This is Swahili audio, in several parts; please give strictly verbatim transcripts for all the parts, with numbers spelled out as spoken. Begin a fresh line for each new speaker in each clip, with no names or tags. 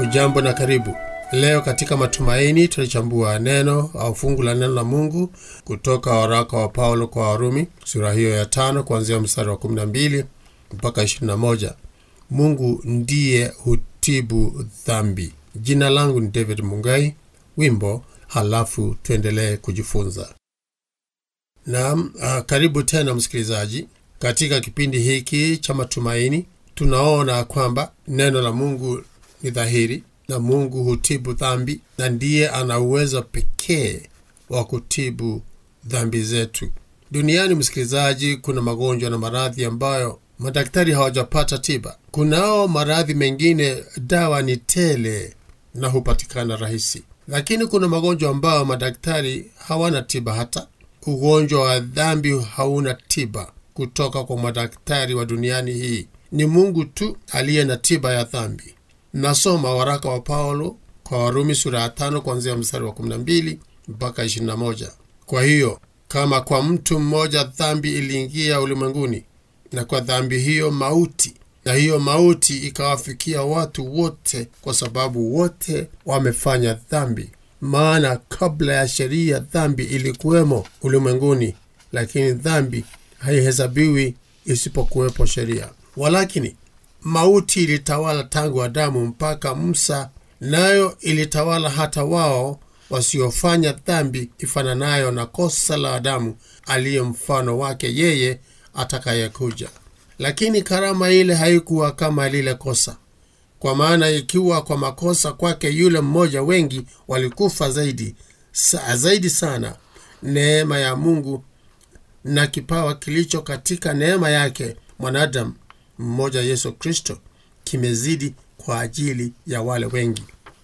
Ujambo na karibu. Leo katika matumaini tunachambua neno au fungu la neno la Mungu kutoka waraka wa Paulo kwa Warumi sura hiyo ya tano kuanzia mstari wa kumi na mbili mpaka ishirini na moja. Mungu ndiye hutibu dhambi. Jina langu ni David Mungai. Wimbo halafu tuendelee kujifunza. Naam, uh, karibu tena msikilizaji. Katika kipindi hiki cha matumaini tunaona kwamba neno la Mungu ni dhahiri na Mungu hutibu dhambi na ndiye ana uwezo pekee wa kutibu dhambi zetu. Duniani msikilizaji, kuna magonjwa na maradhi ambayo madaktari hawajapata tiba. Kunao maradhi mengine dawa ni tele na hupatikana rahisi. Lakini kuna magonjwa ambayo madaktari hawana tiba hata. Ugonjwa wa dhambi hauna tiba kutoka kwa madaktari wa duniani hii. Ni Mungu tu aliye na tiba ya dhambi. Nasoma waraka wa Paulo kwa Warumi sura ya tano kuanzia mstari wa kumi na mbili mpaka ishirini na moja. Kwa hiyo, kama kwa mtu mmoja dhambi iliingia ulimwenguni, na kwa dhambi hiyo mauti, na hiyo mauti ikawafikia watu wote kwa sababu wote wamefanya dhambi. Maana kabla ya sheria dhambi ilikuwemo ulimwenguni, lakini dhambi haihesabiwi isipokuwepo sheria. Walakini mauti ilitawala tangu Adamu mpaka Musa, nayo ilitawala hata wao wasiofanya dhambi ifananayo na kosa la Adamu aliye mfano wake yeye atakayekuja. Lakini karama ile haikuwa kama lile kosa. Kwa maana ikiwa kwa makosa kwake yule mmoja wengi walikufa zaidi, sa, zaidi sana, neema ya Mungu na kipawa kilicho katika neema yake mwanadamu mmoja Yesu Kristo kimezidi kwa ajili ya wale wengi.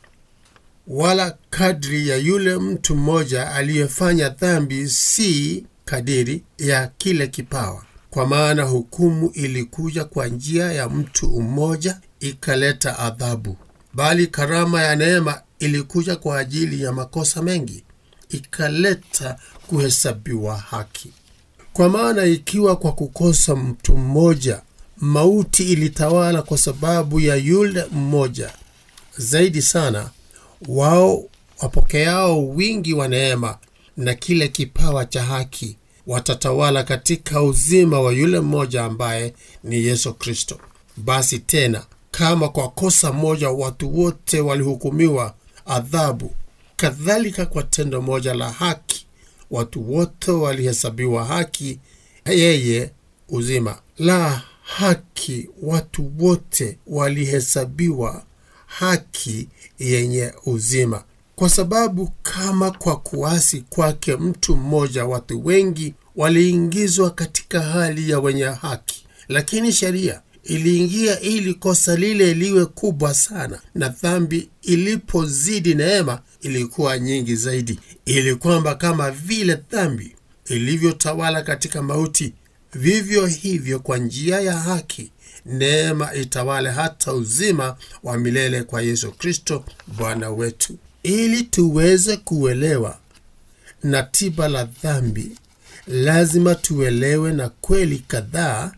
Wala kadri ya yule mtu mmoja aliyefanya dhambi si kadiri ya kile kipawa. Kwa maana hukumu ilikuja kwa njia ya mtu mmoja ikaleta adhabu, bali karama ya neema ilikuja kwa ajili ya makosa mengi ikaleta kuhesabiwa haki. Kwa maana ikiwa kwa kukosa mtu mmoja mauti ilitawala kwa sababu ya yule mmoja, zaidi sana wao wapokeao wingi wa neema na kile kipawa cha haki watatawala katika uzima wa yule mmoja ambaye ni Yesu Kristo. Basi tena, kama kwa kosa moja watu wote walihukumiwa adhabu, kadhalika kwa tendo moja la haki watu wote walihesabiwa haki, yeye uzima. La haki watu wote walihesabiwa haki yenye uzima. Kwa sababu kama kwa kuasi kwake mtu mmoja watu wengi waliingizwa katika hali ya wenye haki, lakini sheria iliingia ili kosa lile liwe kubwa sana, na dhambi ilipozidi neema ilikuwa nyingi zaidi, ili kwamba kama vile dhambi ilivyotawala katika mauti, vivyo hivyo kwa njia ya haki neema itawale hata uzima wa milele kwa Yesu Kristo Bwana wetu. Ili tuweze kuelewa na tiba la dhambi, lazima tuelewe na kweli kadhaa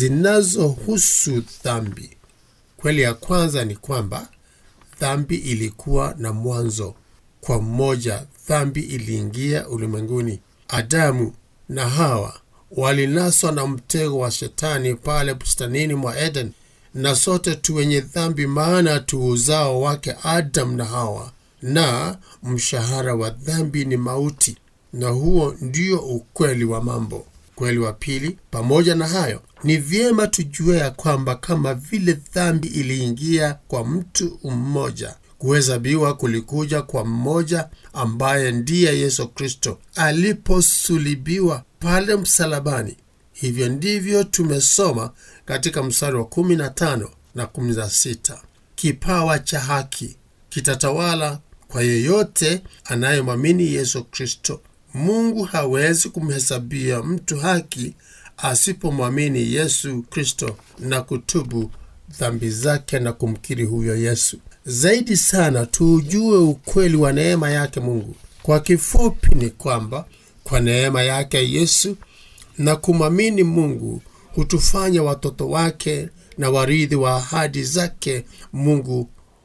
zinazohusu dhambi. Kweli ya kwanza ni kwamba dhambi ilikuwa na mwanzo. Kwa mmoja dhambi iliingia ulimwenguni. Adamu na Hawa walinaswa na mtego wa shetani pale bustanini mwa Eden, na sote tu wenye dhambi, maana tu uzao wake Adam na Hawa, na mshahara wa dhambi ni mauti. Na huo ndio ukweli wa mambo. Kweli wa pili, pamoja na hayo, ni vyema tujue ya kwamba kama vile dhambi iliingia kwa mtu mmoja, kuhesabiwa kulikuja kwa mmoja ambaye ndiye Yesu Kristo aliposulibiwa pale msalabani. Hivyo ndivyo tumesoma katika mstari wa kumi na tano na kumi na sita. Kipawa cha haki kitatawala kwa yeyote anayemwamini Yesu Kristo. Mungu hawezi kumhesabia mtu haki asipomwamini Yesu Kristo na kutubu dhambi zake na kumkiri huyo Yesu. Zaidi sana tujue ukweli wa neema yake Mungu. Kwa kifupi ni kwamba kwa neema yake Yesu na kumwamini Mungu hutufanya watoto wake na warithi wa ahadi zake Mungu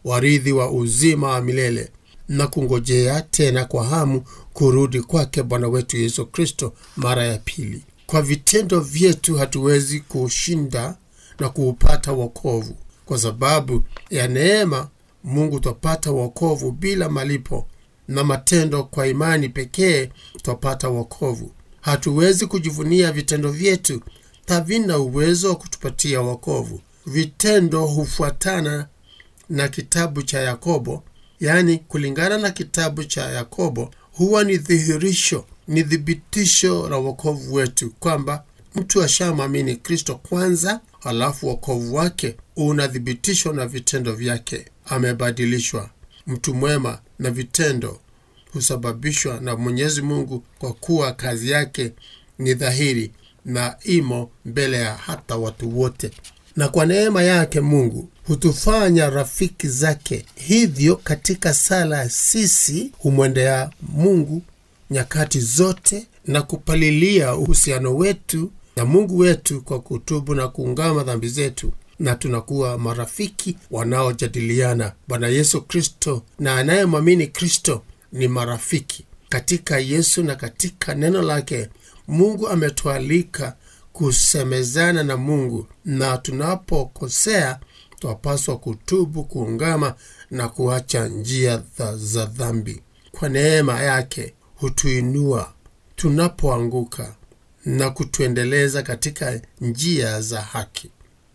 warithi wa uzima wa milele, na kungojea tena kwa hamu kurudi kwake Bwana wetu Yesu Kristo mara ya pili. Kwa vitendo vyetu hatuwezi kushinda na kuupata wokovu. Kwa sababu ya neema Mungu tupata wokovu bila malipo, na matendo kwa imani pekee tupata wokovu. Hatuwezi kujivunia vitendo vyetu, havina uwezo wa kutupatia wokovu. Vitendo hufuatana na kitabu cha Yakobo, yani kulingana na kitabu cha Yakobo huwa ni dhihirisho, ni thibitisho la wokovu wetu, kwamba mtu ashamwamini Kristo kwanza, halafu wokovu wake unathibitishwa na vitendo vyake. Amebadilishwa mtu mwema, na vitendo husababishwa na Mwenyezi Mungu, kwa kuwa kazi yake ni dhahiri na imo mbele ya hata watu wote. Na kwa neema yake Mungu hutufanya rafiki zake. Hivyo katika sala sisi humwendea Mungu nyakati zote na kupalilia uhusiano wetu na Mungu wetu kwa kutubu na kuungama dhambi zetu, na tunakuwa marafiki wanaojadiliana. Bwana Yesu Kristo na anayemwamini Kristo ni marafiki. Katika Yesu na katika neno lake Mungu ametualika kusemezana na Mungu, na tunapokosea twapaswa kutubu, kuungama na kuacha njia za dhambi. Kwa neema yake hutuinua tunapoanguka na kutuendeleza katika njia za haki.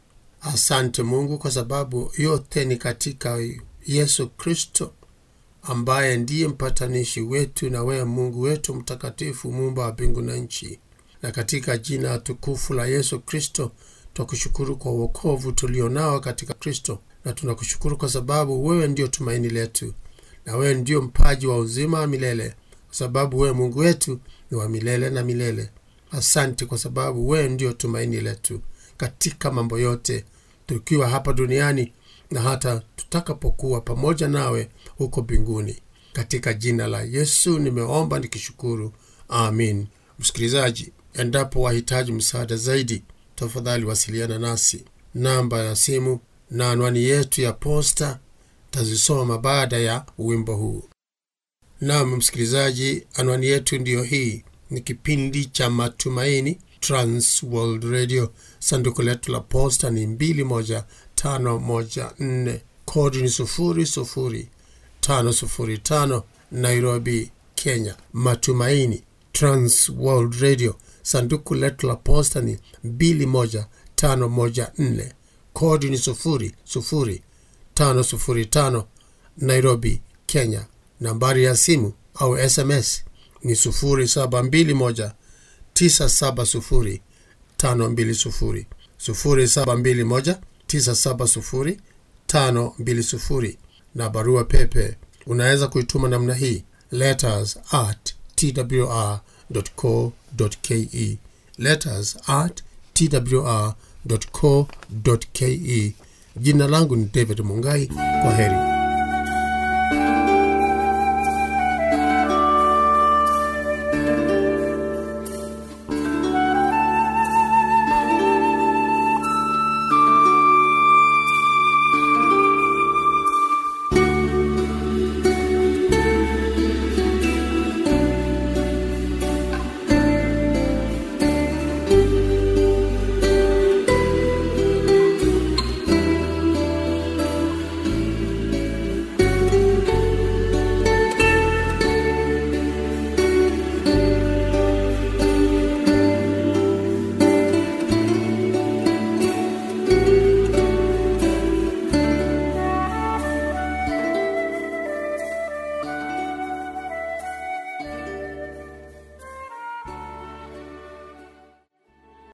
Asante Mungu, kwa sababu yote ni katika Yesu Kristo, ambaye ndiye mpatanishi wetu na wewe Mungu wetu mtakatifu, muumba wa mbingu na nchi. Na katika jina tukufu la Yesu Kristo tunakushukuru kwa wokovu tulionao katika Kristo, na tunakushukuru kwa sababu wewe ndio tumaini letu, na wewe ndio mpaji wa uzima wa milele, kwa sababu wewe Mungu wetu ni wa milele na milele. Asante kwa sababu wewe ndio tumaini letu katika mambo yote, tukiwa hapa duniani na hata tutakapokuwa pamoja nawe huko mbinguni. Katika jina la Yesu nimeomba nikishukuru. Amin. Msikilizaji, endapo wahitaji msaada zaidi, tafadhali wasiliana nasi. Namba ya simu na anwani yetu ya posta tazisoma baada ya wimbo huu. Naam msikilizaji, anwani yetu ndiyo hii. Ni kipindi cha Matumaini, Trans World Radio. Sanduku letu la posta ni mbili moja tano moja nne, kodi ni sufuri sufuri tano sufuri tano, Nairobi, Kenya. Matumaini, Trans World Radio. Sanduku letu la posta ni mbili moja tano moja nne, kodi ni sufuri sufuri tano sufuri tano, Nairobi, Kenya. Nambari ya simu au S M S ni sufuri saba mbili moja tisa saba sufuri tano mbili sufuri, sufuri saba mbili moja tisa saba sufuri tano mbili sufuri. Na barua pepe unaweza kuituma namna hii: letters at t w r dot co dot k e, letters at t w r dot co dot k e. Jina langu ni David Mungai. Kwa heri.